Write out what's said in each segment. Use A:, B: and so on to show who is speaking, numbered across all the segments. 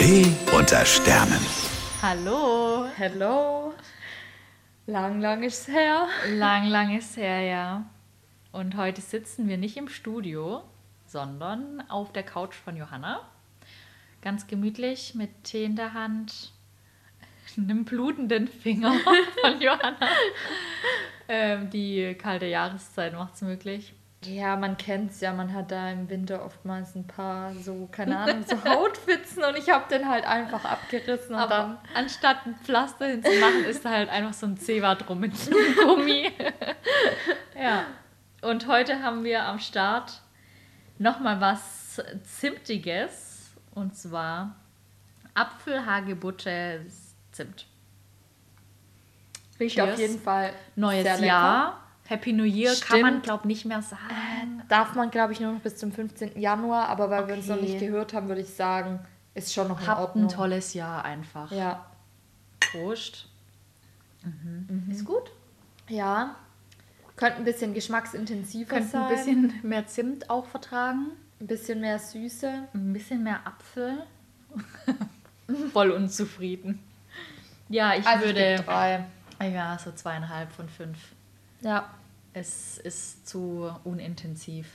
A: Tee unter Sternen.
B: Hallo.
C: Hello. Lang ist her.
B: Lang ist her, ja. Und heute sitzen wir nicht im Studio, sondern auf der Couch von Johanna. Ganz gemütlich mit Tee in der Hand, einem blutenden Finger von Johanna. Die kalte Jahreszeit macht es möglich.
C: Ja, man kennt's ja, man hat da im Winter oftmals ein paar so, keine Ahnung, so Hautpfützen und ich habe den halt einfach abgerissen und
B: Aber
C: dann...
B: anstatt ein Pflaster hinzumachen, ist da halt einfach so ein Zewa drum mit einem Gummi. Ja. Und heute haben wir am Start nochmal was Zimtiges. Und zwar Apfelhagebutte Zimt.
C: Riecht
B: Cheers.
C: auf jeden Fall
B: Neues
C: sehr lecker.
B: Jahr. Happy New Year kann man,
C: Stimmt.
B: glaube ich, nicht mehr sagen.
C: Darf man, glaube ich, nur noch bis zum 15. Januar, aber weil wir uns noch
B: Okay.
C: nicht gehört haben, würde ich sagen, ist schon noch in
B: Habt
C: Ordnung.
B: ein tolles Jahr einfach.
C: Ja.
B: Prost. Ist gut.
C: Ja. Könnte ein bisschen geschmacksintensiver
B: Könnte
C: sein.
B: ein bisschen mehr Zimt auch vertragen.
C: Ein bisschen mehr Süße.
B: Ein bisschen mehr Apfel. Voll unzufrieden. Ja, ich
C: Also
B: würde...
C: ich gebe 3.
B: Ja, so 2,5 von 5.
C: Ja.
B: Es ist zu unintensiv.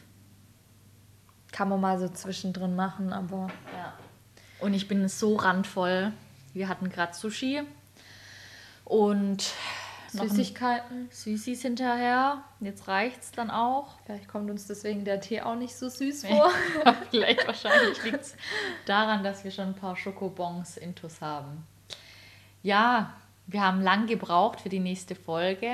C: Kann man mal so zwischendrin machen, aber...
B: Ja. Und ich bin so randvoll. Wir hatten gerade Sushi und noch ein
C: Süßigkeiten.
B: Süßis hinterher. Jetzt reicht's dann auch.
C: Vielleicht kommt uns deswegen der Tee auch nicht so süß vor.
B: Vielleicht wahrscheinlich liegt es daran, dass wir schon ein paar Schokobons intus haben. Ja, wir haben lang gebraucht für die nächste Folge,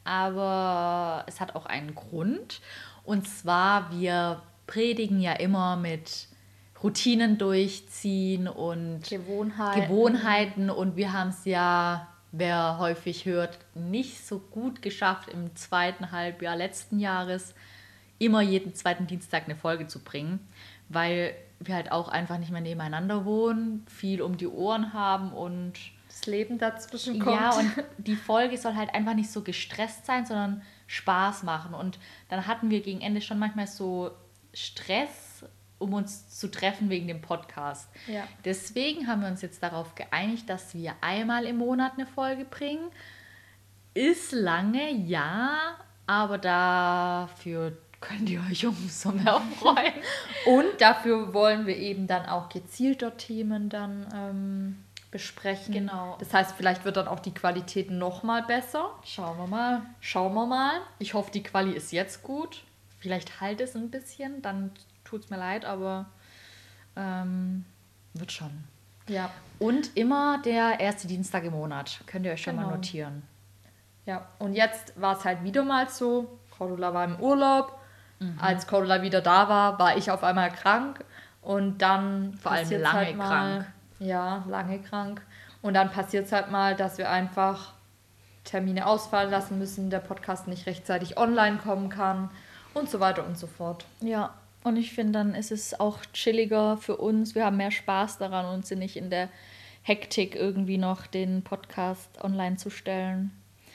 B: aber es hat auch einen Grund. Und zwar, wir predigen ja immer mit Routinen durchziehen und Gewohnheiten. Und wir haben es ja, wer häufig hört, nicht so gut geschafft im zweiten Halbjahr letzten Jahres, immer jeden zweiten Dienstag eine Folge zu bringen, weil wir halt auch einfach nicht mehr nebeneinander wohnen, viel um die Ohren haben und
C: Das Leben dazwischen kommt.
B: ja, und die Folge soll halt einfach nicht so gestresst sein, sondern Spaß machen. Und dann hatten wir gegen Ende schon manchmal so Stress, um uns zu treffen wegen dem Podcast.
C: Ja.
B: Deswegen haben wir uns jetzt darauf geeinigt, dass wir einmal im Monat eine Folge bringen. Ist lange, ja, aber dafür könnt ihr euch umso mehr freuen.
C: Und dafür wollen wir eben dann auch gezielter Themen dann besprechen.
B: Genau.
C: Das heißt, vielleicht wird dann auch die Qualität noch mal besser.
B: Schauen wir mal.
C: Schauen wir mal.
B: Ich hoffe, die Quali ist jetzt gut. Vielleicht halt es ein bisschen, dann tut es mir leid, aber wird schon.
C: Ja.
B: Und immer der erste Dienstag im Monat. Könnt ihr euch schon mal
C: Genau.
B: notieren.
C: Ja. Und jetzt war es halt wieder mal so. Cordula war im Urlaub. Als Cordula wieder da war ich auf einmal krank. Und dann
B: Vor allem
C: passiert's
B: lange
C: halt mal,
B: krank.
C: Ja, lange krank. Und dann passiert es halt mal, dass wir einfach Termine ausfallen lassen müssen, der Podcast nicht rechtzeitig online kommen kann und so weiter und so fort.
B: Ja, und ich finde, dann ist es auch chilliger für uns. Wir haben mehr Spaß daran und sind nicht in der Hektik, irgendwie noch den Podcast online zu stellen.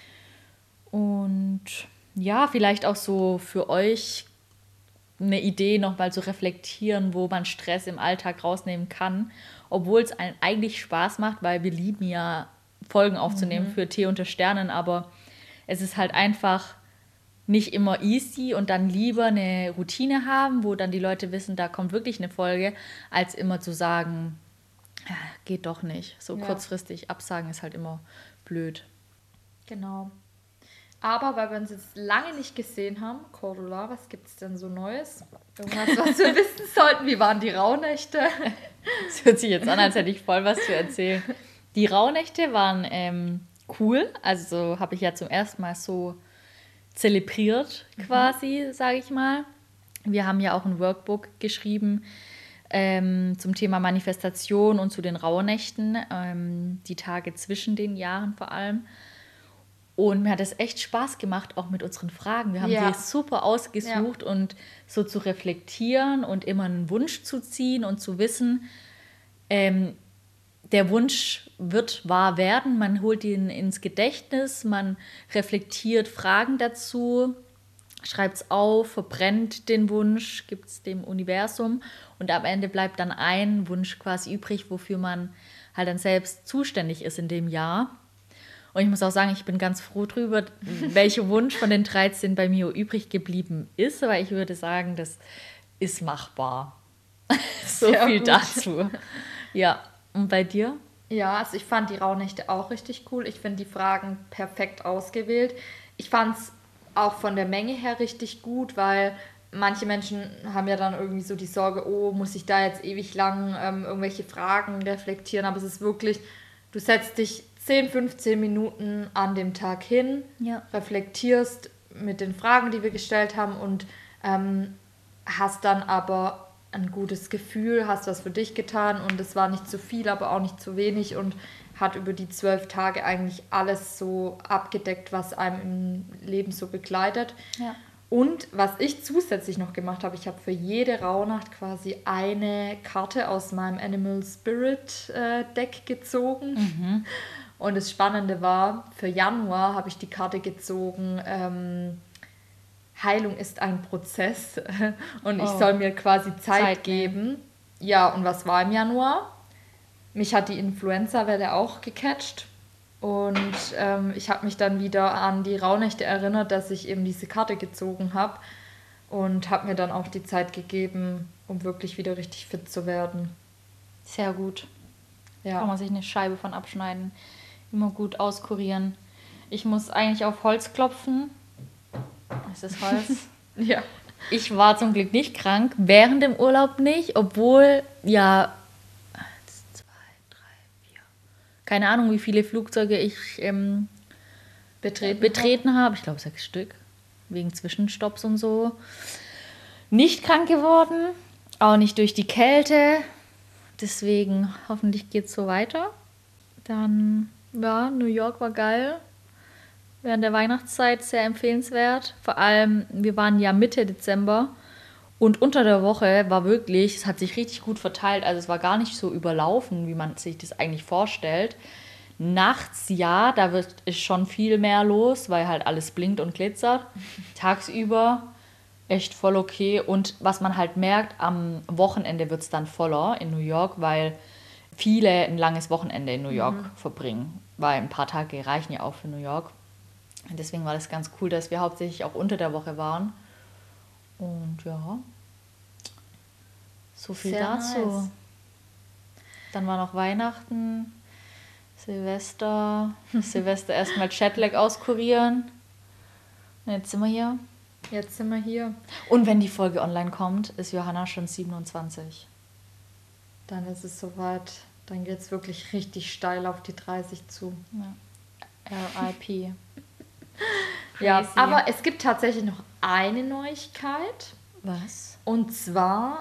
B: Und ja, vielleicht auch so für euch eine Idee, nochmal zu reflektieren, wo man Stress im Alltag rausnehmen kann, obwohl es einen eigentlich Spaß macht, weil wir lieben ja, Folgen aufzunehmen für Tee unter Sternen, aber es ist halt einfach nicht immer easy und dann lieber eine Routine haben, wo dann die Leute wissen, da kommt wirklich eine Folge, als immer zu sagen, "Ja, geht doch nicht." So
C: Ja.
B: kurzfristig absagen ist halt immer blöd.
C: Genau. Aber weil wir uns jetzt lange nicht gesehen haben, Cordula, was gibt's denn so Neues? Irgendwas, was wir wissen sollten? Wie waren die Rauhnächte?
B: Es hört sich jetzt an, als hätte ich voll was zu erzählen. Die Rauhnächte waren cool, also habe ich ja zum ersten Mal so zelebriert quasi, sage ich mal. Wir haben ja auch ein Workbook geschrieben zum Thema Manifestation und zu den Rauhnächten, die Tage zwischen den Jahren vor allem. Und mir hat es echt Spaß gemacht, auch mit unseren Fragen. Wir haben
C: Ja.
B: die super ausgesucht und so zu reflektieren und immer einen Wunsch zu ziehen und zu wissen, der Wunsch wird wahr werden. Man holt ihn ins Gedächtnis, man reflektiert Fragen dazu schreibt es auf, verbrennt den Wunsch, gibt es dem Universum und am Ende bleibt dann ein Wunsch quasi übrig, wofür man halt dann selbst zuständig ist in dem Jahr. Und ich muss auch sagen, ich bin ganz froh drüber, welcher Wunsch von den 13 bei mir übrig geblieben ist, aber ich würde sagen, das ist machbar. So
C: Sehr
B: viel
C: gut.
B: dazu. Ja, und bei dir?
C: Ja, also ich fand die Rauhnächte auch richtig cool. Ich finde die Fragen perfekt ausgewählt. Ich fand es auch von der Menge her richtig gut, weil manche Menschen haben ja dann irgendwie so die Sorge, oh, muss ich da jetzt ewig lang irgendwelche Fragen reflektieren. Aber es ist wirklich, du setzt dich 10, 15 Minuten an dem Tag hin,
B: Ja.
C: reflektierst mit den Fragen, die wir gestellt haben und hast dann aber ein gutes Gefühl, hast was für dich getan und es war nicht zu viel, aber auch nicht zu wenig und hat über die 12 Tage eigentlich alles so abgedeckt, was einem im Leben so begleitet.
B: Ja.
C: Und was ich zusätzlich noch gemacht habe, ich habe für jede Rauhnacht quasi eine Karte aus meinem Animal Spirit Deck gezogen. Und das Spannende war, für Januar habe ich die Karte gezogen, Heilung ist ein Prozess und ich soll mir quasi Zeit geben. Ja, und was war im Januar? Mich hat die Influenza-Welle auch gecatcht und ich habe mich dann wieder an die Rauhnächte erinnert, dass ich eben diese Karte gezogen habe und habe mir dann auch die Zeit gegeben, um wirklich wieder richtig fit zu werden.
B: Sehr gut.
C: Ja.
B: Kann man sich eine Scheibe von abschneiden. Immer gut auskurieren. Ich muss eigentlich auf Holz klopfen. Ist das Holz?
C: Ja.
B: Ich war zum Glück nicht krank, während dem Urlaub nicht, obwohl, ja, 1, 2, 3, 4, keine Ahnung, wie viele Flugzeuge ich betreten habe. Ich glaube 6 Stück, wegen Zwischenstopps und so. Nicht krank geworden, auch nicht durch die Kälte. Deswegen hoffentlich geht es so weiter. Dann, ja, New York war geil. Während der Weihnachtszeit sehr empfehlenswert. Vor allem, wir waren ja Mitte Dezember und unter der Woche war wirklich, es hat sich richtig gut verteilt. Also es war gar nicht so überlaufen, wie man sich das eigentlich vorstellt. Nachts, ja, da ist schon viel mehr los, weil halt alles blinkt und glitzert. Tagsüber echt voll okay. Und was man halt merkt, am Wochenende wird es dann voller in New York, weil viele ein langes Wochenende in New York verbringen. Weil ein paar Tage reichen ja auch für New York. Und deswegen war das ganz cool, dass wir hauptsächlich auch unter der Woche waren. Und ja, so viel
C: Sehr
B: dazu.
C: nice.
B: Dann war noch Weihnachten, Silvester. Silvester erstmal Chatlag auskurieren. Und jetzt sind wir hier.
C: Jetzt sind wir hier.
B: Und wenn die Folge online kommt, ist Johanna schon 27.
C: Dann ist es soweit. Dann geht es wirklich richtig steil auf die 30 zu.
B: Ja. RIP.
C: Ja,
B: Crazy.
C: aber es gibt tatsächlich noch eine Neuigkeit.
B: Was?
C: Und zwar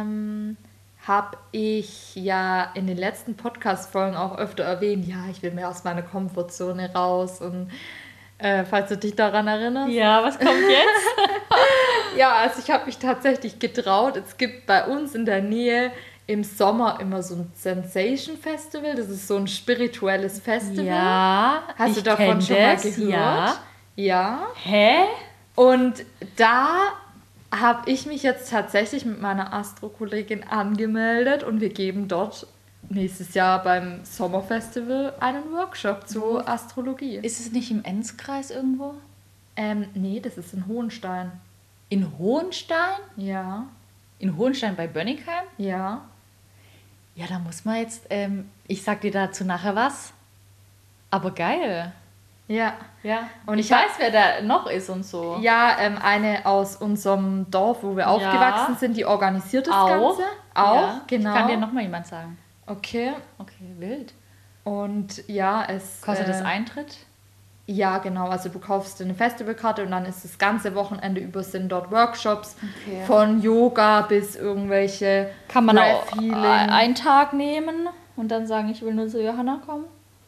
C: habe ich ja in den letzten Podcast-Folgen auch öfter erwähnt, ja, ich will mehr aus meiner Komfortzone raus. Und falls du dich daran erinnerst.
B: Ja, was kommt jetzt?
C: Ja, also ich habe mich tatsächlich getraut. Es gibt bei uns in der Nähe im Sommer immer so ein Sensation Festival. Das ist so ein spirituelles Festival.
B: Ja,
C: Hast du
B: ich
C: davon
B: kenn
C: schon mal
B: das,
C: gehört?
B: Ja.
C: Ja.
B: Hä?
C: Und da habe ich mich jetzt tatsächlich mit meiner Astro-Kollegin angemeldet und wir geben dort nächstes Jahr beim Sommerfestival einen Workshop zu Astrologie.
B: Ist es nicht im Enzkreis irgendwo?
C: Nee, das ist in Hohenstein.
B: In Hohenstein?
C: Ja,
B: In Hohenstein bei Bönnigheim?
C: ja.
B: Ja, da muss man jetzt, ich sag dir dazu nachher was. Aber geil.
C: Ja.
B: Ja.
C: Und
B: Und
C: ich
B: ich weiß, wer da noch ist und so.
C: Ja, eine aus unserem Dorf, wo wir aufgewachsen sind, die organisiert das Ganze. Auch,
B: Ja.
C: genau.
B: Ich kann dir noch mal jemand sagen.
C: Okay.
B: Okay, wild.
C: Und ja, es...
B: Kostet das Eintritt?
C: Ja, genau. Also du kaufst eine Festivalkarte und dann ist das ganze Wochenende über sind dort Workshops.
B: Okay.
C: Von Yoga bis irgendwelche
B: Kann man auch
C: Breath-Healing.
B: einen Tag nehmen und dann sagen, ich will nur zu Johanna kommen?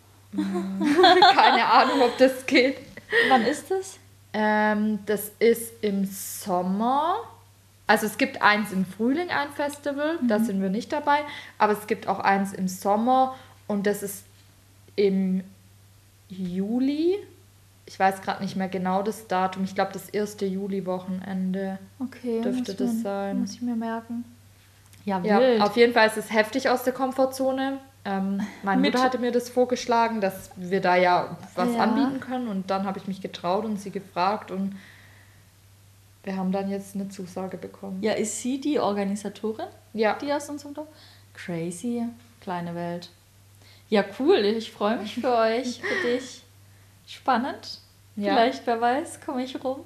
C: Keine Ahnung, ob das geht.
B: Wann ist das?
C: Das ist im Sommer. Also es gibt eins im Frühling, ein Festival, da sind wir nicht dabei. Aber es gibt auch eins im Sommer und das ist im Juli. ich weiß gerade nicht mehr genau das Datum, ich glaube das 1. Juli-Wochenende dürfte das sein.
B: Muss ich mir merken. Ja,
C: Ja,
B: wild.
C: auf jeden Fall ist es heftig aus der Komfortzone. Meine
B: Mit-
C: Mutter hatte mir das vorgeschlagen, dass wir da ja was
B: Ja.
C: anbieten können und dann habe ich mich getraut und sie gefragt und wir haben dann jetzt eine Zusage bekommen.
B: Ja, ist sie die Organisatorin,
C: Ja,
B: die aus unserem Dorf? Crazy, kleine Welt. Ja, cool, ich freue mich für euch, für dich. Spannend.
C: Ja.
B: Vielleicht, wer weiß, komme ich rum.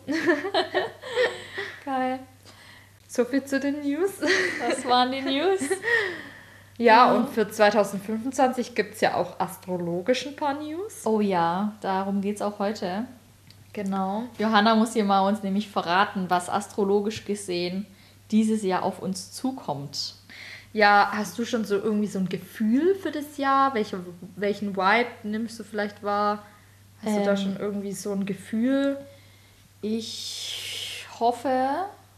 B: Geil.
C: so viel zu den News.
B: Das waren die News.
C: Ja, und für 2025 gibt es ja auch astrologisch ein paar News.
B: Oh ja, darum geht es auch heute.
C: Genau.
B: Johanna muss hier mal uns nämlich verraten, was astrologisch gesehen dieses Jahr auf uns zukommt.
C: Ja, hast du schon so irgendwie so ein Gefühl für das Jahr? Welchen Vibe nimmst du vielleicht wahr? Hast du da schon irgendwie so ein Gefühl?
B: Ich hoffe,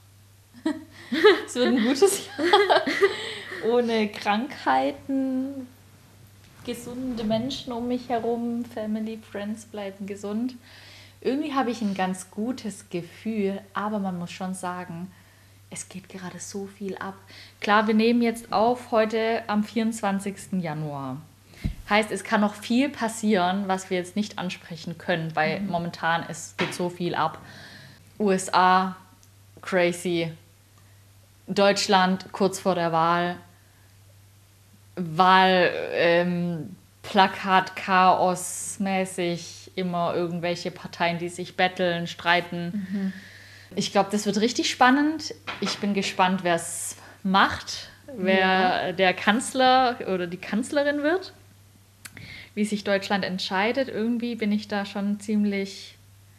B: es wird ein gutes Jahr. Ohne Krankheiten, gesunde Menschen um mich herum, Family, Friends bleiben gesund. Irgendwie habe ich ein ganz gutes Gefühl, aber man muss schon sagen, es geht gerade so viel ab. Klar, wir nehmen jetzt auf heute am 24. Januar. Heißt, es kann noch viel passieren, was wir jetzt nicht ansprechen können, weil momentan es geht so viel ab. USA, crazy. Deutschland kurz vor der Wahl. Plakat, Chaos mäßig, immer irgendwelche Parteien, die sich betteln, streiten. Ich glaube, das wird richtig spannend. Ich bin gespannt, wer es macht, wer der Kanzler oder die Kanzlerin wird, wie sich Deutschland entscheidet. Irgendwie bin ich da schon ziemlich...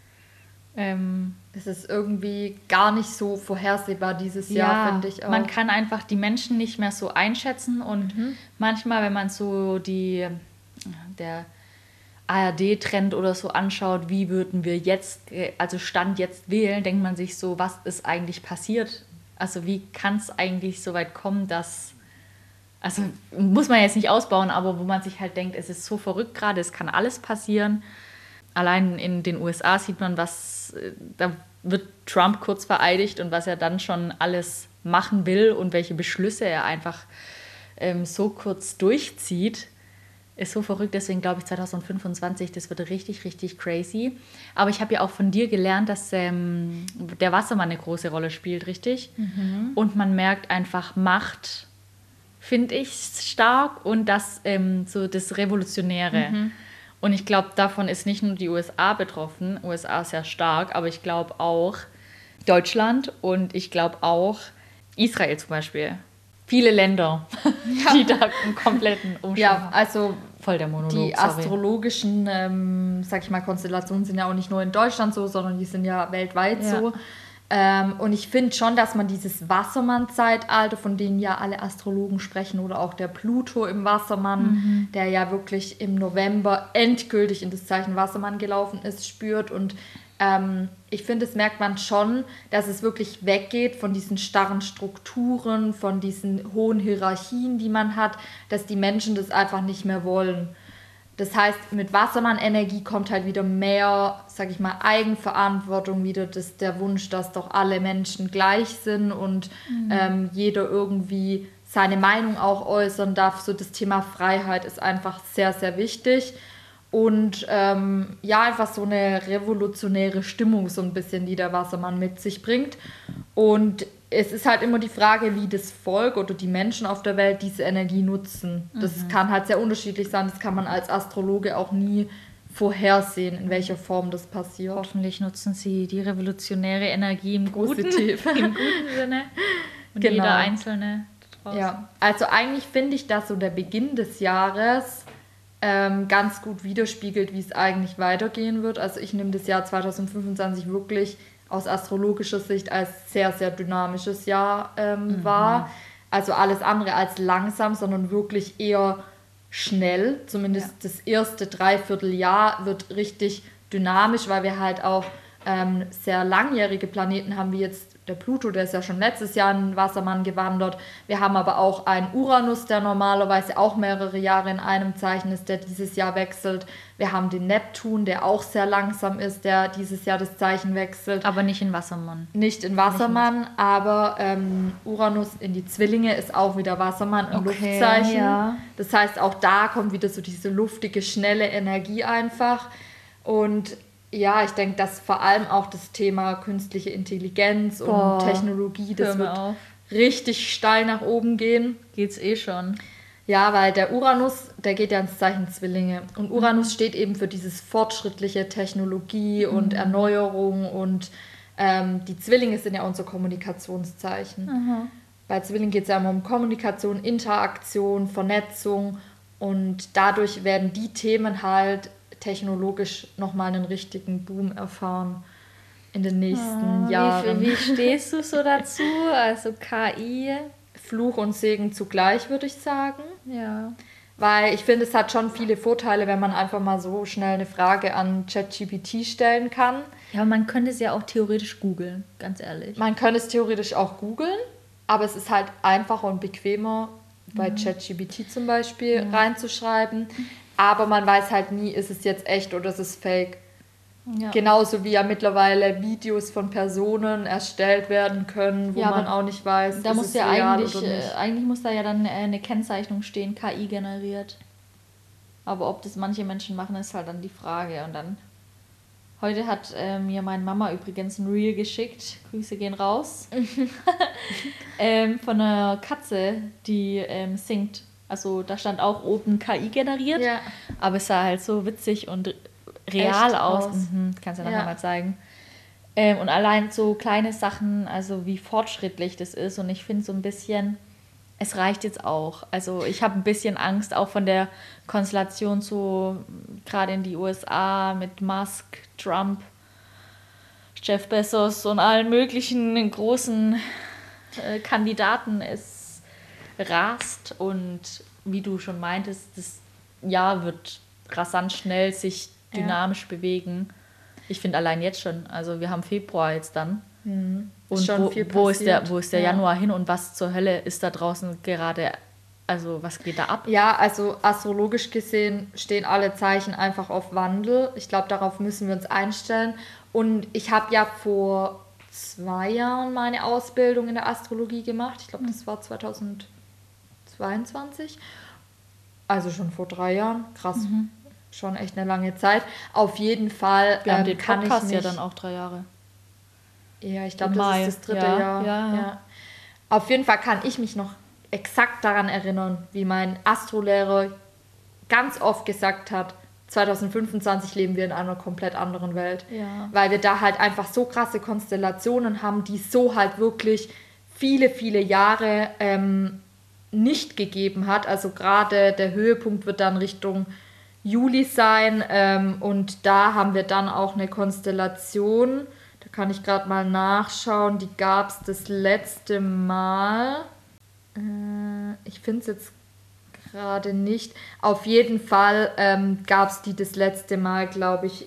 C: Es ist irgendwie gar nicht so vorhersehbar dieses Jahr, finde ich auch.
B: Man kann einfach die Menschen nicht mehr so einschätzen und manchmal, wenn man so der ARD-Trend oder so anschaut, wie würden wir jetzt, also Stand jetzt wählen, denkt man sich so, was ist eigentlich passiert? Also wie kann es eigentlich so weit kommen, dass, also muss man jetzt nicht ausbauen, aber wo man sich halt denkt, es ist so verrückt gerade, es kann alles passieren. Allein in den USA sieht man, da wird Trump kurz vereidigt und was er dann schon alles machen will und welche Beschlüsse er einfach so kurz durchzieht, ist so verrückt. Deswegen glaube ich 2025, das wird richtig, richtig crazy. Aber ich habe ja auch von dir gelernt, dass der Wassermann eine große Rolle spielt, richtig? Und man merkt einfach Macht, finde ich, stark und das so das Revolutionäre. Und ich glaube, davon ist nicht nur die USA betroffen. USA ist sehr stark, aber ich glaube auch Deutschland und ich glaube auch Israel zum Beispiel. Viele Länder, die da einen kompletten Umschwung haben.
C: Ja, also
B: Voll der Monolog,
C: die
B: sorry.
C: astrologischen, sag ich mal, Konstellationen sind ja auch nicht nur in Deutschland so, sondern die sind ja weltweit so. Und ich finde schon, dass man dieses Wassermann-Zeitalter, von dem ja alle Astrologen sprechen, oder auch der Pluto im Wassermann, der ja wirklich im November endgültig in das Zeichen Wassermann gelaufen ist, spürt. Und ich finde, das merkt man schon, dass es wirklich weggeht von diesen starren Strukturen, von diesen hohen Hierarchien, die man hat, dass die Menschen das einfach nicht mehr wollen. Das heißt, mit Wassermann-Energie kommt halt wieder mehr, sag ich mal, Eigenverantwortung, wieder der Wunsch, dass doch alle Menschen gleich sind und jeder irgendwie seine Meinung auch äußern darf. So das Thema Freiheit ist einfach sehr, sehr wichtig. Und einfach so eine revolutionäre Stimmung so ein bisschen, die der Wassermann mit sich bringt. Und es ist halt immer die Frage, wie das Volk oder die Menschen auf der Welt diese Energie nutzen. Das kann halt sehr unterschiedlich sein. Das kann man als Astrologe auch nie vorhersehen, in welcher Form das passiert.
B: Hoffentlich nutzen sie die revolutionäre Energie im
C: Positiv.
B: Im guten Sinne. Und
C: Genau.
B: jeder Einzelne draußen.
C: Ja, also eigentlich finde ich, dass so der Beginn des Jahres ganz gut widerspiegelt, wie es eigentlich weitergehen wird. Also ich nehme das Jahr 2025 wirklich aus astrologischer Sicht als sehr, sehr dynamisches Jahr wahr. Also alles andere als langsam, sondern wirklich eher schnell. Zumindest das erste Dreivierteljahr wird richtig dynamisch, weil wir halt auch sehr langjährige Planeten haben, wie jetzt der Pluto, der ist ja schon letztes Jahr in den Wassermann gewandert. Wir haben aber auch einen Uranus, der normalerweise auch mehrere Jahre in einem Zeichen ist, der dieses Jahr wechselt. Wir haben den Neptun, der auch sehr langsam ist, der dieses Jahr das Zeichen wechselt.
B: Aber nicht in Wassermann.
C: Nicht in Wassermann, aber Uranus in die Zwillinge ist auch wieder Wassermann, ein Luftzeichen.
B: Ja.
C: Das heißt, auch da kommt wieder so diese luftige, schnelle Energie einfach. Und ja, ich denke, dass vor allem auch das Thema künstliche Intelligenz und Technologie, das wird richtig steil nach oben gehen.
B: Geht's eh schon.
C: Ja, weil der Uranus, der geht ja ins Zeichen Zwillinge. Und Uranus steht eben für dieses fortschrittliche Technologie und Erneuerung. Und die Zwillinge sind ja unser Kommunikationszeichen. Bei Zwillingen geht es ja immer um Kommunikation, Interaktion, Vernetzung. Und dadurch werden die Themen halt technologisch nochmal einen richtigen Boom erfahren in den nächsten Jahren.
B: Wie stehst du so dazu? Also KI?
C: Fluch und Segen zugleich, würde ich sagen.
B: Ja.
C: Weil ich finde, es hat schon viele Vorteile, wenn man einfach mal so schnell eine Frage an ChatGPT stellen kann.
B: Ja, aber man könnte es ja auch theoretisch googeln, ganz ehrlich.
C: Man könnte es theoretisch auch googeln, aber es ist halt einfacher und bequemer, bei ChatGPT zum Beispiel reinzuschreiben. Aber man weiß halt nie, ist es jetzt echt oder ist es fake. Ja. Genauso wie ja mittlerweile Videos von Personen erstellt werden können, wo man auch nicht weiß,
B: da
C: ist
B: muss
C: es
B: ja
C: real oder nicht.
B: eigentlich muss da ja dann eine Kennzeichnung stehen, KI generiert. Aber ob das manche Menschen machen, ist halt dann die Frage. Und dann heute hat mir meine Mama übrigens ein Reel geschickt, Grüße gehen raus, von einer Katze, die singt. Also da stand auch oben KI generiert, aber es sah halt so witzig und real aus. Kannst du ja nachher mal zeigen. Und allein so kleine Sachen, also wie fortschrittlich das ist. Und ich finde so ein bisschen, es reicht jetzt auch. Also ich habe ein bisschen Angst auch von der Konstellation so gerade in die USA mit Musk, Trump, Jeff Bezos und allen möglichen großen Kandidaten. Es rast und wie du schon meintest, das Jahr wird rasant schnell sich dynamisch bewegen. Ich finde allein jetzt schon, also wir haben Februar jetzt dann. Und
C: schon
B: wo ist der Januar hin und was zur Hölle ist da draußen gerade, also was geht da ab?
C: Ja, also astrologisch gesehen stehen alle Zeichen einfach auf Wandel. Ich glaube, darauf müssen wir uns einstellen. Und ich habe ja vor 2 Jahren meine Ausbildung in der Astrologie gemacht. Ich glaube, das war 2022. Also schon vor 3 Jahren. Krass. Schon echt eine lange Zeit. Auf jeden Fall
B: wir haben den Podcast ja dann auch 3 Jahre.
C: Ja, ich glaube, das ist das 3. Jahr. Ja. Auf jeden Fall kann ich mich noch exakt daran erinnern, wie mein Astrolehrer ganz oft gesagt hat, 2025 leben wir in einer komplett anderen Welt.
B: Ja.
C: Weil wir da halt einfach so krasse Konstellationen haben, die so halt wirklich viele, viele Jahre nicht gegeben hat. Also gerade der Höhepunkt wird dann Richtung Juli sein. Und da haben wir dann auch eine Konstellation, da kann ich gerade mal nachschauen, die gab es das letzte Mal. Ich finde es jetzt gerade nicht. Auf jeden Fall gab es die das letzte Mal, glaube ich,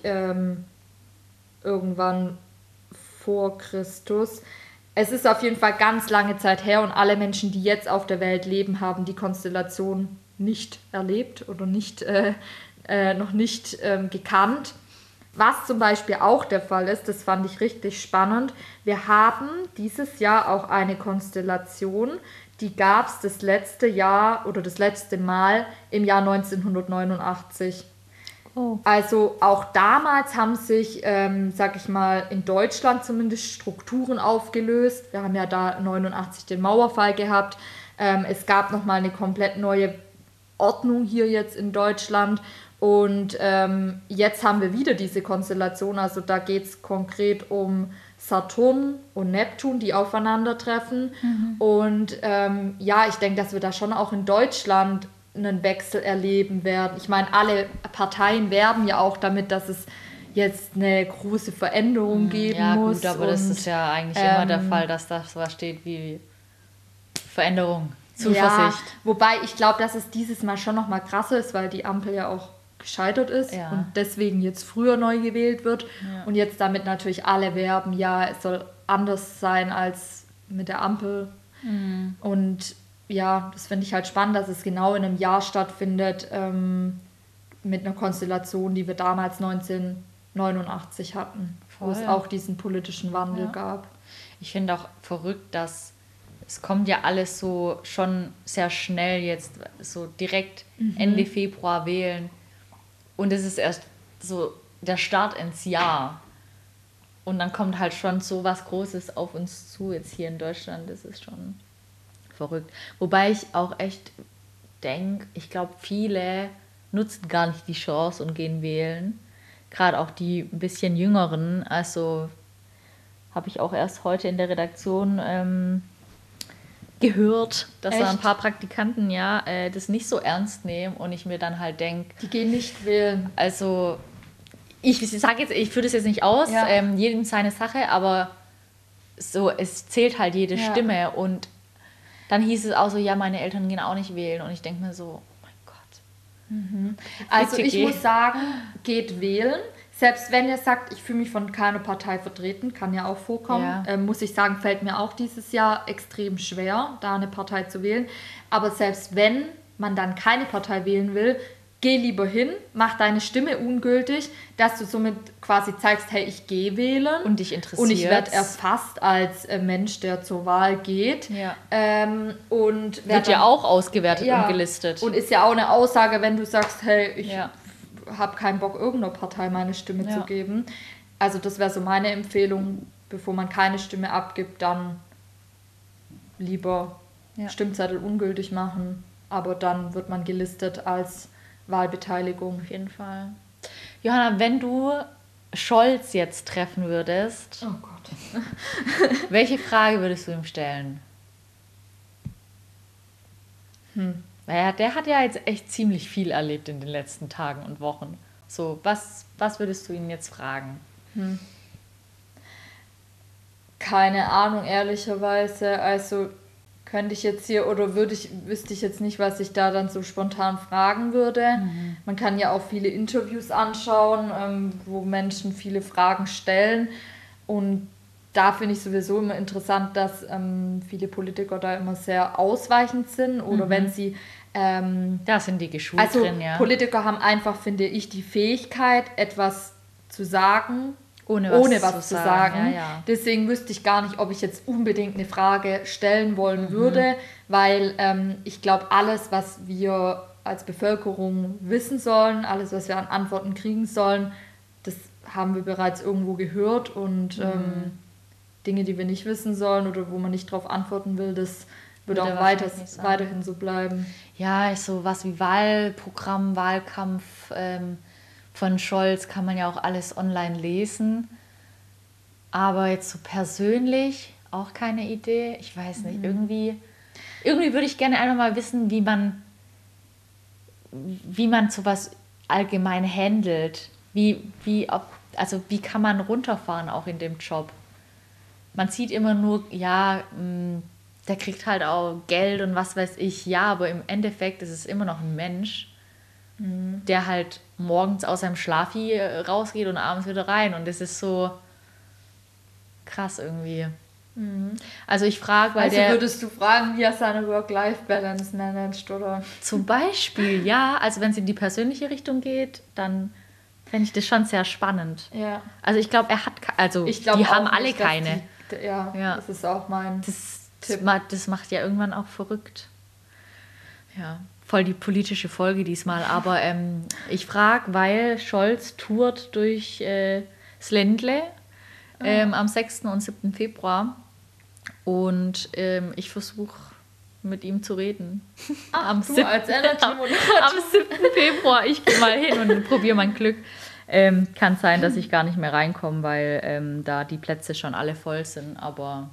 C: irgendwann vor Christus. Es ist auf jeden Fall ganz lange Zeit her und alle Menschen, die jetzt auf der Welt leben, haben die Konstellation nicht erlebt oder nicht, noch nicht gekannt. Was zum Beispiel auch der Fall ist, das fand ich richtig spannend, wir haben dieses Jahr auch eine Konstellation, die gab es das letzte Jahr oder das letzte Mal im Jahr 1989.
B: Oh.
C: Also auch damals haben sich, sag ich mal, in Deutschland zumindest Strukturen aufgelöst. Wir haben ja da 89 den Mauerfall gehabt. Es gab nochmal eine komplett neue Ordnung hier jetzt in Deutschland. Und jetzt haben wir wieder diese Konstellation. Also da geht es konkret um Saturn und Neptun, die aufeinandertreffen. Und ich denke, dass wir da schon auch in Deutschland einen Wechsel erleben werden. Ich meine, alle Parteien werben ja auch damit, dass es jetzt eine große Veränderung geben muss.
B: Ja gut, aber das ist ja eigentlich immer der Fall, dass das was steht wie Veränderung, Zuversicht.
C: Ja, wobei ich glaube, dass es dieses Mal schon noch mal krasser ist, weil die Ampel ja auch gescheitert ist
B: Ja.
C: und deswegen jetzt früher neu gewählt wird.
B: Ja.
C: Und jetzt damit natürlich alle werben, ja, es soll anders sein als mit der Ampel. Und ja, das finde ich halt spannend, dass es genau in einem Jahr stattfindet, mit einer Konstellation, die wir damals 1989 hatten, wo es
B: Voll.
C: auch diesen politischen Wandel
B: Ja.
C: gab.
B: Ich finde auch verrückt, dass es kommt ja alles so schon sehr schnell jetzt, so direkt Ende Februar wählen. Und es ist erst so der Start ins Jahr. Und dann kommt halt schon so was Großes auf uns zu, jetzt hier in Deutschland. Das ist schon verrückt. Wobei ich auch echt denke, ich glaube, viele nutzen gar nicht die Chance und gehen wählen. Gerade auch die ein bisschen Jüngeren. Also habe ich auch erst heute in der Redaktion gehört, dass da ein
C: Echt?
B: paar Praktikanten das nicht so ernst nehmen und ich mir dann halt denke,
C: Die gehen nicht wählen.
B: also ich sage jetzt, ich führe das jetzt nicht aus,
C: Ja.
B: jedem seine Sache, aber so, es zählt halt jede
C: Ja.
B: Stimme und dann hieß es auch so, ja, meine Eltern gehen auch nicht wählen und ich denke mir so, oh mein Gott.
C: Also
B: Bitte
C: ich
B: geh.
C: muss sagen, geht wählen. Selbst wenn ihr sagt, ich fühle mich von keiner Partei vertreten, kann ja auch vorkommen,
B: Ja.
C: muss ich sagen, fällt mir auch dieses Jahr extrem schwer, da eine Partei zu wählen. Aber selbst wenn man dann keine Partei wählen will, geh lieber hin, mach deine Stimme ungültig, dass du somit quasi zeigst, hey, ich gehe wählen.
B: Und dich interessiert.
C: Und ich werde erfasst als Mensch, der zur Wahl geht.
B: Ja.
C: Und
B: Wird ja auch ausgewertet
C: ja,
B: und gelistet.
C: Und ist ja auch eine Aussage, wenn du sagst, hey, ich
B: Ja.
C: habe keinen Bock, irgendeiner Partei meine Stimme
B: Ja.
C: zu geben. Also das wäre so meine Empfehlung, bevor man keine Stimme abgibt, dann lieber
B: Ja.
C: Stimmzettel ungültig machen, aber dann wird man gelistet als Wahlbeteiligung.
B: Auf jeden Fall. Johanna, wenn du Scholz jetzt treffen würdest,
C: Oh Gott.
B: welche Frage würdest du ihm stellen? Naja, der hat ja jetzt echt ziemlich viel erlebt in den letzten Tagen und Wochen. So, was würdest du ihn jetzt fragen?
C: Keine Ahnung, ehrlicherweise. Also könnte ich jetzt hier oder wüsste ich jetzt nicht, was ich da dann so spontan fragen würde. Man kann ja auch viele Interviews anschauen, wo Menschen viele Fragen stellen. Und da finde ich sowieso immer interessant, dass viele Politiker da immer sehr ausweichend sind oder wenn sie
B: Da sind die geschult
C: also
B: drin, ja.
C: Politiker haben einfach, finde ich, die Fähigkeit, etwas zu sagen,
B: Ohne
C: was zu sagen.
B: Ja.
C: Deswegen wüsste ich gar nicht, ob ich jetzt unbedingt eine Frage stellen wollen würde, weil ich glaube, alles, was wir als Bevölkerung wissen sollen, alles, was wir an Antworten kriegen sollen, das haben wir bereits irgendwo gehört und Dinge, die wir nicht wissen sollen oder wo man nicht darauf antworten will, das wird
B: Wird
C: auch
B: er wahrscheinlich nicht sagen.
C: weiterhin so bleiben.
B: Ja, so was wie Wahlprogramm, Wahlkampf von Scholz kann man ja auch alles online lesen. Aber jetzt so persönlich auch keine Idee. Ich weiß nicht, irgendwie würde ich gerne einfach mal wissen, wie man sowas allgemein handelt. Wie kann man runterfahren auch in dem Job? Man sieht immer nur, ja, der kriegt halt auch Geld und was weiß ich. Ja, aber im Endeffekt ist es immer noch ein Mensch, der halt morgens aus seinem Schlafi rausgeht und abends wieder rein. Und das ist so krass irgendwie. Also ich frage, weil
C: Also
B: der
C: würdest du fragen, wie er seine Work-Life-Balance managt, oder?
B: zum Beispiel, ja, also wenn es in die persönliche Richtung geht, dann fände ich das schon sehr spannend.
C: Ja.
B: Also ich glaube, er hat,
C: Ich glaube
B: die haben
C: auch
B: alle
C: nicht, dass
B: keine.
C: Ja, das ist auch mein Tipp.
B: Das macht ja irgendwann auch verrückt. Ja, voll die politische Folge diesmal. Aber ich frage, weil Scholz tourt durch das Ländle am 6. und 7. Februar. Und ich versuche mit ihm zu reden. Am
C: Du als Energy-Moderator.
B: Am 7. Februar. Ich gehe mal hin und probiere mein Glück. Kann sein, dass ich gar nicht mehr reinkomme, weil da die Plätze schon alle voll sind. Aber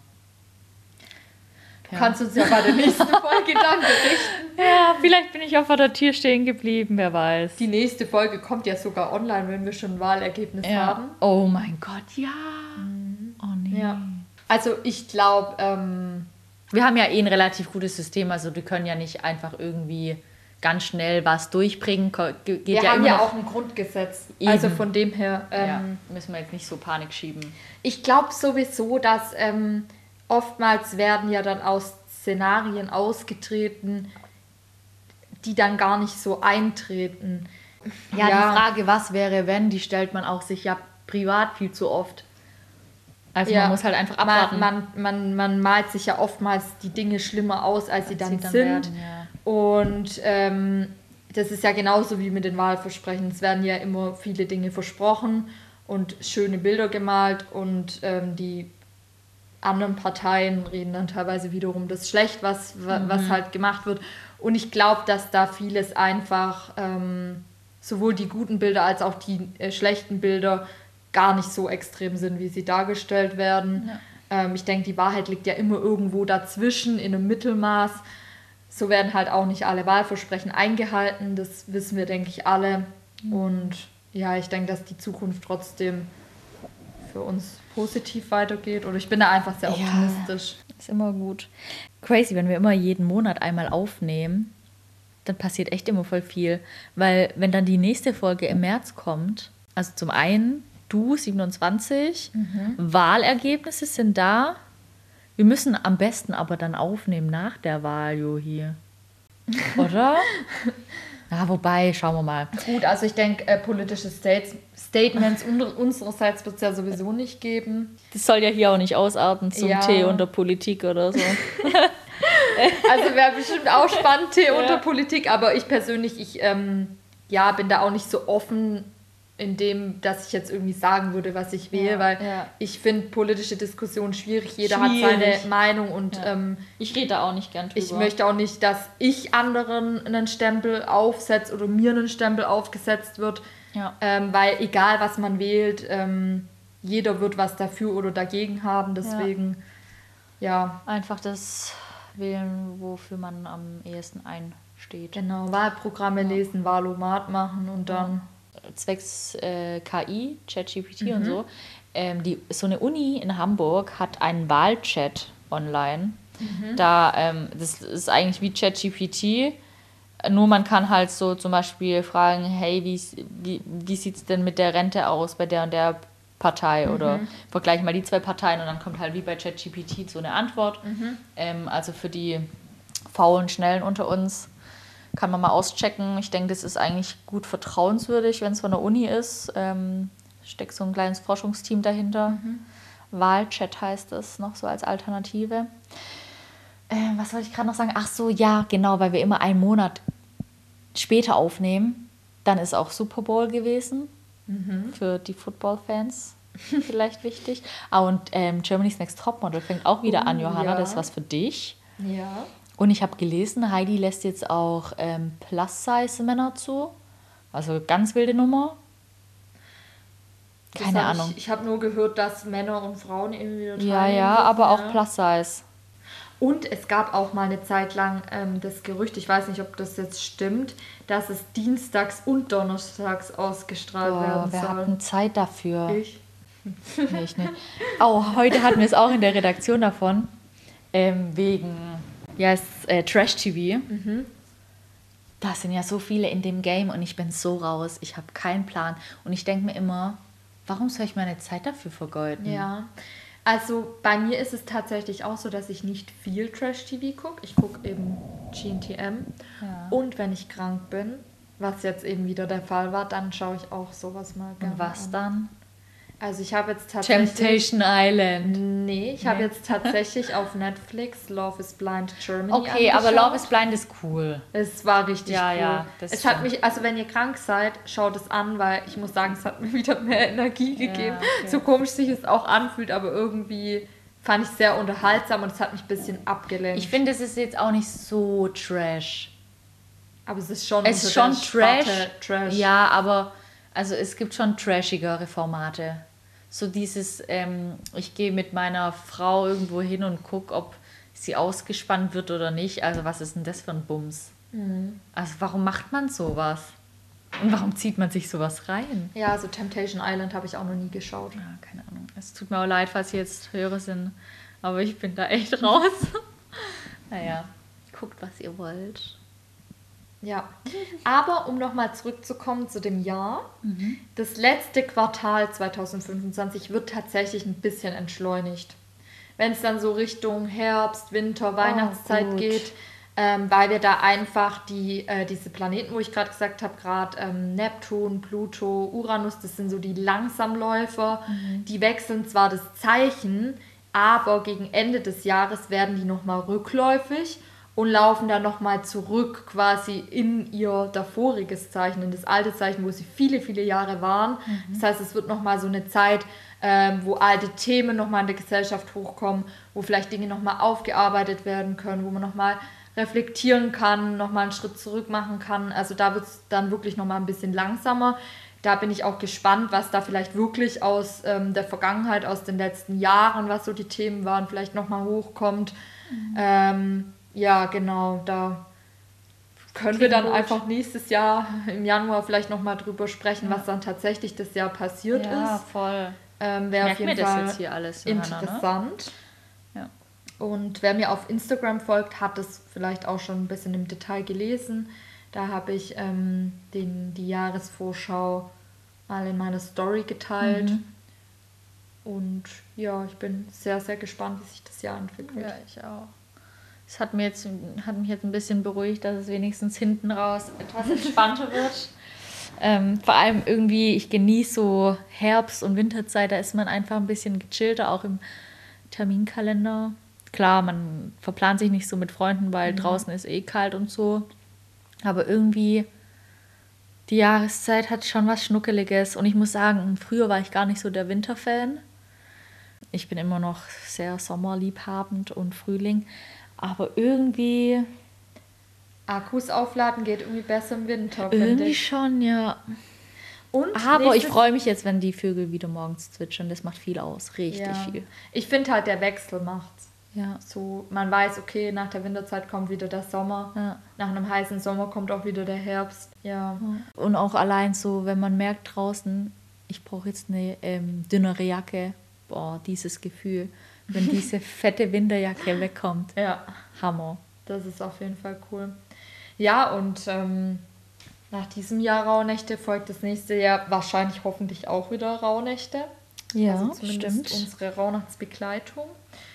C: Du kannst uns ja bei der nächsten Folge dann berichten.
B: ja, vielleicht bin ich auch vor der Tür stehen geblieben, wer weiß.
C: Die nächste Folge kommt ja sogar online, wenn wir schon ein Wahlergebnis haben.
B: Oh mein Gott, ja. Oh nee.
C: Ja. Also ich glaube,
B: Wir haben ja eh ein relativ gutes System, also die können ja nicht einfach irgendwie ganz schnell was durchbringen. Geht
C: wir haben ja auch ein Grundgesetz.
B: Eben.
C: Also von dem her...
B: müssen wir jetzt nicht so Panik schieben.
C: Ich glaube sowieso, dass oftmals werden ja dann aus Szenarien ausgetreten, die dann gar nicht so eintreten.
B: Ja, die Frage, was wäre, wenn, die stellt man auch sich ja privat viel zu oft. Also man muss halt einfach abwarten.
C: Man malt sich ja oftmals die Dinge schlimmer aus, als sie dann sind.
B: Werden, ja.
C: Und das ist ja genauso wie mit den Wahlversprechen. Es werden ja immer viele Dinge versprochen und schöne Bilder gemalt und die anderen Parteien reden dann teilweise wiederum das schlecht, was halt gemacht wird. Und ich glaube, dass da vieles einfach, sowohl die guten Bilder als auch die schlechten Bilder gar nicht so extrem sind, wie sie dargestellt werden. Ja. Ich denke, die Wahrheit liegt ja immer irgendwo dazwischen, in einem Mittelmaß. So werden halt auch nicht alle Wahlversprechen eingehalten, das wissen wir, denke ich, alle. Und ja, ich denke, dass die Zukunft trotzdem für uns positiv weitergeht. Oder ich bin da einfach sehr optimistisch.
B: Ja, ist immer gut. Crazy, wenn wir immer jeden Monat einmal aufnehmen, dann passiert echt immer voll viel. Weil wenn dann die nächste Folge im März kommt, also zum einen du 27, Wahlergebnisse sind da. Wir müssen am besten aber dann aufnehmen nach der Wahl, Johi. Oder? Ja, wobei, schauen wir mal.
C: Gut, also ich denke, politische Statements unsererseits wird es ja sowieso nicht geben.
B: Das soll ja hier auch nicht ausarten zum Tee unter Politik oder so.
C: Also wäre bestimmt auch spannend, Tee unter Politik, aber ich persönlich, bin da auch nicht so offen in dem, dass ich jetzt irgendwie sagen würde, was ich wähle, weil ich finde politische Diskussionen schwierig. Jeder hat seine Meinung und
B: ich rede da auch nicht gern drüber.
C: Ich möchte auch nicht, dass ich anderen einen Stempel aufsetze oder mir einen Stempel aufgesetzt wird, weil egal, was man wählt, jeder wird was dafür oder dagegen haben, deswegen,
B: einfach das wählen, wofür man am ehesten einsteht.
C: Genau, Wahlprogramme lesen, Wahlomat machen und dann...
B: Zwecks KI, ChatGPT und so. So eine Uni in Hamburg hat einen Wahlchat online. Das ist eigentlich wie ChatGPT, nur man kann halt so zum Beispiel fragen, hey, wie sieht es denn mit der Rente aus bei der und der Partei oder vergleichen mal die zwei Parteien und dann kommt halt wie bei ChatGPT so eine Antwort. Also für die faulen, schnellen unter uns kann man mal auschecken. Ich denke, das ist eigentlich gut vertrauenswürdig, wenn es von der Uni ist. Steckt so ein kleines Forschungsteam dahinter. Wahlchat heißt es noch so als Alternative. Was wollte ich gerade noch sagen? Ach so, ja, genau, weil wir immer einen Monat später aufnehmen. Dann ist auch Super Bowl gewesen. Für die Football-Fans vielleicht wichtig. Und Germany's Next Topmodel fängt auch wieder an, Johanna. Ja. Das ist was für dich.
C: Ja.
B: Und ich habe gelesen, Heidi lässt jetzt auch Plus-Size-Männer zu. Also ganz wilde Nummer. Keine Ahnung.
C: Ich habe nur gehört, dass Männer und Frauen irgendwie wieder
B: Ja, aber auch Plus-Size.
C: Und es gab auch mal eine Zeit lang das Gerücht, ich weiß nicht, ob das jetzt stimmt, dass es dienstags und donnerstags ausgestrahlt werden soll.
B: Wer hat denn Zeit dafür?
C: Ich.
B: Nee, ich nicht. Heute hatten wir es auch in der Redaktion davon. Wegen Trash-TV. Da sind ja so viele in dem Game und ich bin so raus. Ich habe keinen Plan. Und ich denke mir immer, warum soll ich meine Zeit dafür vergeuden?
C: Ja, also bei mir ist es tatsächlich auch so, dass ich nicht viel Trash-TV gucke. Ich gucke eben GNTM. Ja. Und wenn ich krank bin, was jetzt eben wieder der Fall war, dann schaue ich auch sowas mal gerne
B: an. Und was
C: an.
B: Dann?
C: Also ich habe jetzt tatsächlich...
B: Temptation Island.
C: Nee, ich habe jetzt tatsächlich auf Netflix Love is Blind Germany
B: Okay,
C: angeschaut.
B: aber Love is Blind ist cool.
C: Es war richtig cool.
B: Ja,
C: es hat mich, also wenn ihr krank seid, schaut es an, weil ich muss sagen, es hat mir wieder mehr Energie gegeben. Okay. So komisch sich es auch anfühlt, aber irgendwie fand ich es sehr unterhaltsam und es hat mich ein bisschen abgelenkt.
B: Ich finde, es ist jetzt auch nicht so trash.
C: Aber es ist schon
B: Trash. Ja, aber also es gibt schon trashigere Formate. So dieses, ich gehe mit meiner Frau irgendwo hin und gucke, ob sie ausgespannt wird oder nicht. Also was ist denn das für ein Bums? Also warum macht man sowas? Und warum zieht man sich sowas rein?
C: Ja, also Temptation Island habe ich auch noch nie geschaut.
B: Ja, keine Ahnung. Es tut mir auch leid, falls Sie jetzt Hörer sind. Aber ich bin da echt raus. Naja, guckt, was ihr wollt.
C: Ja, aber um nochmal zurückzukommen zu dem Jahr, das letzte Quartal 2025 wird tatsächlich ein bisschen entschleunigt. Wenn es dann so Richtung Herbst, Winter, Weihnachtszeit
B: gut.
C: geht, weil wir da einfach diese Planeten, wo ich gerade gesagt habe, gerade Neptun, Pluto, Uranus, das sind so die Langsamläufer, die wechseln zwar das Zeichen, aber gegen Ende des Jahres werden die nochmal rückläufig und laufen dann nochmal zurück quasi in ihr davoriges Zeichen, in das alte Zeichen, wo sie viele, viele Jahre waren. Das heißt, es wird nochmal so eine Zeit, wo alte Themen nochmal in der Gesellschaft hochkommen, wo vielleicht Dinge nochmal aufgearbeitet werden können, wo man nochmal reflektieren kann, nochmal einen Schritt zurück machen kann. Also da wird es dann wirklich nochmal ein bisschen langsamer. Da bin ich auch gespannt, was da vielleicht wirklich aus der Vergangenheit, aus den letzten Jahren, was so die Themen waren, vielleicht nochmal hochkommt. Ja, genau, da können wir dann einfach nächstes Jahr im Januar vielleicht nochmal drüber sprechen, was dann tatsächlich das Jahr passiert
B: Ja,
C: ist.
B: voll.
C: Wäre auf jeden
B: das
C: Fall
B: jetzt hier alles, Johanna, ne?
C: interessant.
B: Ja.
C: Und wer mir auf Instagram folgt, hat es vielleicht auch schon ein bisschen im Detail gelesen. Da habe ich die Jahresvorschau mal in meiner Story geteilt. Und ja, ich bin sehr, sehr gespannt, wie sich das Jahr entwickelt.
B: Ja, ich auch. Es hat mich jetzt ein bisschen beruhigt, dass es wenigstens hinten raus etwas entspannter wird. Vor allem irgendwie, ich genieße so Herbst- und Winterzeit, da ist man einfach ein bisschen gechillter, auch im Terminkalender. Klar, man verplant sich nicht so mit Freunden, weil draußen ist eh kalt und so. Aber irgendwie, die Jahreszeit hat schon was Schnuckeliges. Und ich muss sagen, früher war ich gar nicht so der Winterfan. Ich bin immer noch sehr sommerliebhabend und Frühling. Aber irgendwie
C: Akkus aufladen geht irgendwie besser im Winter, finde
B: irgendwie
C: ich.
B: schon, ja.
C: Und
B: Aber ich freue mich jetzt, wenn die Vögel wieder morgens zwitschern. Das macht viel aus. Richtig
C: ja.
B: viel.
C: Ich finde halt, der Wechsel macht's.
B: Ja.
C: So, man weiß, okay, nach der Winterzeit kommt wieder der Sommer.
B: Ja.
C: Nach einem heißen Sommer kommt auch wieder der Herbst. Ja.
B: Und auch allein so, wenn man merkt draußen, ich brauche jetzt eine dünnere Jacke. Boah, dieses Gefühl, wenn diese fette Winterjacke wegkommt.
C: Ja,
B: Hammer.
C: das ist auf jeden Fall cool. Ja, und nach diesem Jahr Rauhnächte folgt das nächste Jahr wahrscheinlich hoffentlich auch wieder Rauhnächte.
B: Ja,
C: Also zumindest
B: stimmt.
C: unsere Rauhnachtsbegleitung.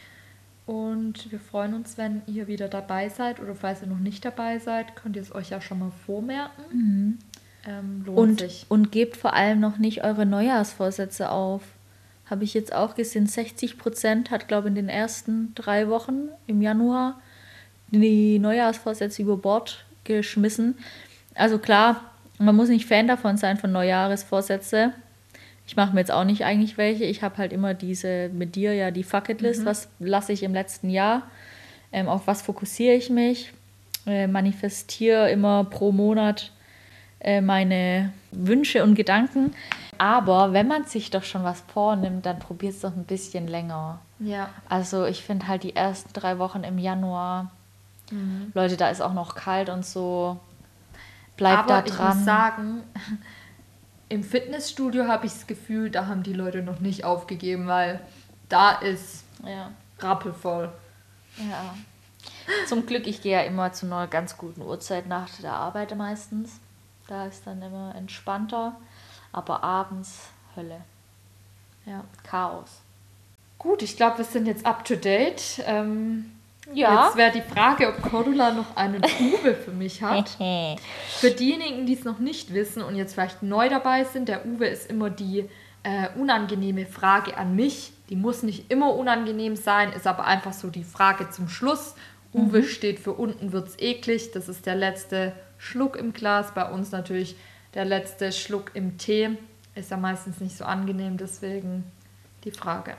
C: Und wir freuen uns, wenn ihr wieder dabei seid. Oder falls ihr noch nicht dabei seid, könnt ihr es euch ja schon mal vormerken. Lohnt sich.
B: Und gebt vor allem noch nicht eure Neujahrsvorsätze auf. Habe ich jetzt auch gesehen, 60% hat, glaube ich, in den ersten 3 Wochen im Januar die Neujahrsvorsätze über Bord geschmissen. Also klar, man muss nicht Fan davon sein von Neujahresvorsätze. Ich mache mir jetzt auch nicht eigentlich welche. Ich habe halt immer diese mit dir ja die Fucketlist. Was lasse ich im letzten Jahr? Auf was fokussiere ich mich? Manifestiere immer pro Monat meine Wünsche und Gedanken. Aber wenn man sich doch schon was vornimmt, dann probiert es doch ein bisschen länger.
C: Ja.
B: Also ich finde halt die ersten 3 Wochen im Januar, Leute, da ist auch noch kalt und so. Bleibt da
C: Aber ich
B: dran.
C: muss sagen, im Fitnessstudio habe ich das Gefühl, da haben die Leute noch nicht aufgegeben, weil da ist
B: Ja.
C: rappelvoll.
B: Ja. Zum Glück, ich gehe ja immer zu einer ganz guten Uhrzeit nach der Arbeit meistens. Da ist dann immer entspannter. Aber abends Hölle.
C: Ja.
B: Chaos.
C: Gut, ich glaube, wir sind jetzt up to date.
B: Ja.
C: Jetzt wäre die Frage, ob Cordula noch einen Uwe für mich hat. Für diejenigen, die es noch nicht wissen und jetzt vielleicht neu dabei sind, der Uwe ist immer die unangenehme Frage an mich. Die muss nicht immer unangenehm sein, ist aber einfach so die Frage zum Schluss. Uwe steht für unten wird's eklig. Das ist der letzte Schluck im Glas. Bei uns natürlich der letzte Schluck im Tee. Ist ja meistens nicht so angenehm, deswegen die Frage.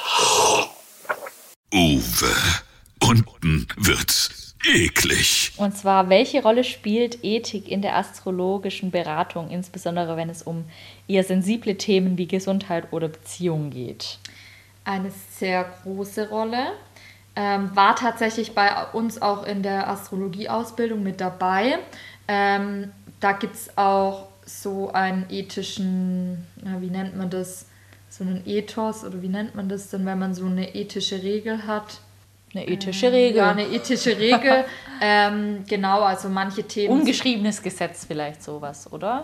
A: Uwe, unten wird's eklig.
B: Und zwar, welche Rolle spielt Ethik in der astrologischen Beratung, insbesondere wenn es um eher sensible Themen wie Gesundheit oder Beziehungen geht?
C: Eine sehr große Rolle. War tatsächlich bei uns auch in der Astrologieausbildung mit dabei. Da gibt es auch so einen ethischen, wie nennt man das? So einen Ethos oder wie nennt man das denn, wenn man so eine ethische Regel hat?
B: Eine ethische Regel.
C: Ja, eine ethische Regel. Genau, also manche Themen...
B: Ungeschriebenes Gesetz vielleicht sowas, oder?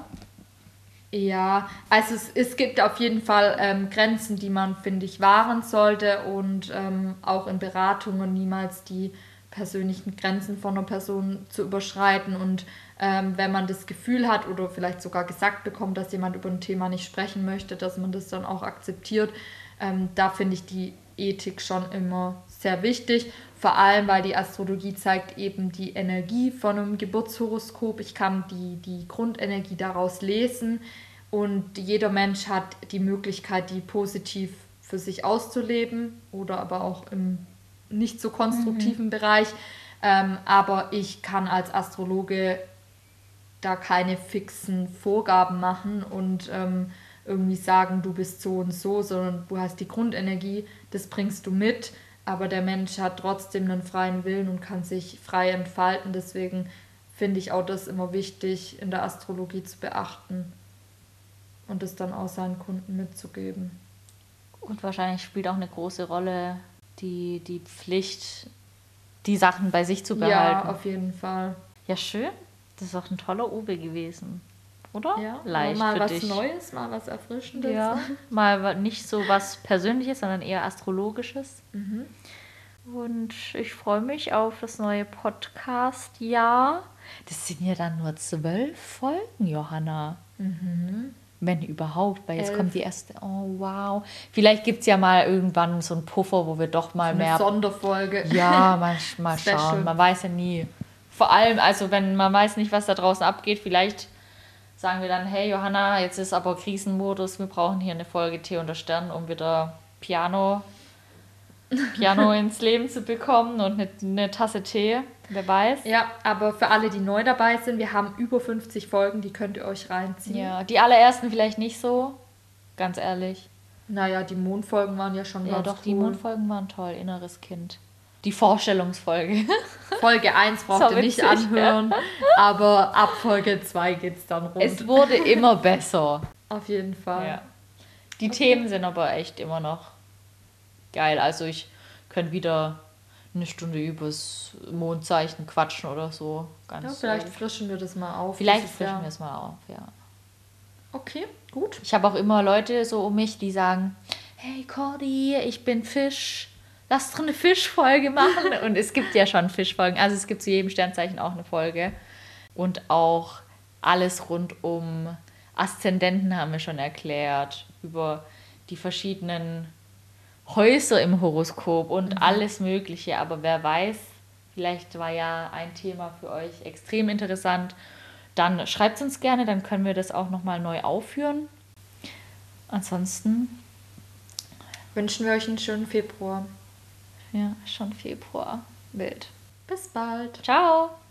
C: Ja, also es gibt auf jeden Fall Grenzen, die man, finde ich, wahren sollte und auch in Beratungen niemals die persönlichen Grenzen von einer Person zu überschreiten. Und wenn man das Gefühl hat oder vielleicht sogar gesagt bekommt, dass jemand über ein Thema nicht sprechen möchte, dass man das dann auch akzeptiert, da finde ich die Ethik schon immer sehr wichtig. Vor allem, weil die Astrologie zeigt eben die Energie von einem Geburtshoroskop. Ich kann die Grundenergie daraus lesen und jeder Mensch hat die Möglichkeit, die positiv für sich auszuleben oder aber auch im nicht so konstruktiven Bereich. Aber ich kann als Astrologe da keine fixen Vorgaben machen und irgendwie sagen, du bist so und so, sondern du hast die Grundenergie, das bringst du mit, aber der Mensch hat trotzdem einen freien Willen und kann sich frei entfalten. Deswegen finde ich auch das immer wichtig, in der Astrologie zu beachten und es dann auch seinen Kunden mitzugeben.
B: Und wahrscheinlich spielt auch eine große Rolle die Pflicht, die Sachen bei sich zu behalten.
C: Ja, auf jeden Fall.
B: Ja, schön. Das ist auch ein toller Uwe gewesen, oder?
C: Ja,
B: leicht
C: mal
B: für
C: was
B: dich.
C: Neues, mal was Erfrischendes.
B: Ja, mal nicht so was Persönliches, sondern eher Astrologisches. Und ich freue mich auf das neue Podcast-Jahr. Das sind ja dann nur 12 Folgen, Johanna. Wenn überhaupt, weil jetzt
C: 11.
B: kommt die erste. Oh, wow. Vielleicht gibt es ja mal irgendwann so einen Puffer, wo wir doch mal
C: Eine
B: mehr...
C: Sonderfolge.
B: Ja, mal
C: Special.
B: schauen. Man weiß ja nie. Vor allem, also wenn man weiß nicht, was da draußen abgeht, vielleicht sagen wir dann, hey Johanna, jetzt ist aber Krisenmodus, wir brauchen hier eine Folge Tee und der Stern, um wieder Piano ins Leben zu bekommen und eine Tasse Tee, wer weiß.
C: Ja, aber für alle, die neu dabei sind, wir haben über 50 Folgen, die könnt ihr euch reinziehen.
B: Ja, die allerersten vielleicht nicht so, ganz ehrlich.
C: Naja, die Mondfolgen waren ja schon
B: Ja,
C: ganz
B: doch,
C: cool.
B: die Mondfolgen waren toll, inneres Kind. Die Vorstellungsfolge.
C: Folge 1 braucht
B: So
C: ihr nicht
B: witzig,
C: anhören, aber ab Folge 2 geht's dann rund.
B: Es wurde immer besser.
C: Auf jeden Fall.
B: Ja. Die Themen sind aber echt immer noch geil. Also ich könnte wieder eine Stunde übers Mondzeichen quatschen oder so.
C: Ja,
B: Ganz
C: vielleicht frischen wir das mal auf.
B: Vielleicht
C: dieses
B: frischen
C: Jahr.
B: wir es mal auf, ja.
C: Okay, gut.
B: Ich habe auch immer Leute so um mich, die sagen, hey Cordy, ich bin Fisch. Lass doch eine Fischfolge machen. Und es gibt ja schon Fischfolgen. Also es gibt zu jedem Sternzeichen auch eine Folge. Und auch alles rund um Aszendenten haben wir schon erklärt. Über die verschiedenen Häuser im Horoskop und alles Mögliche. Aber wer weiß, vielleicht war ja ein Thema für euch extrem interessant. Dann schreibt es uns gerne, dann können wir das auch nochmal neu aufführen. Ansonsten
C: Wünschen wir euch einen schönen Februar.
B: ja, schon Februar. Wild.
C: Bis bald.
B: Ciao!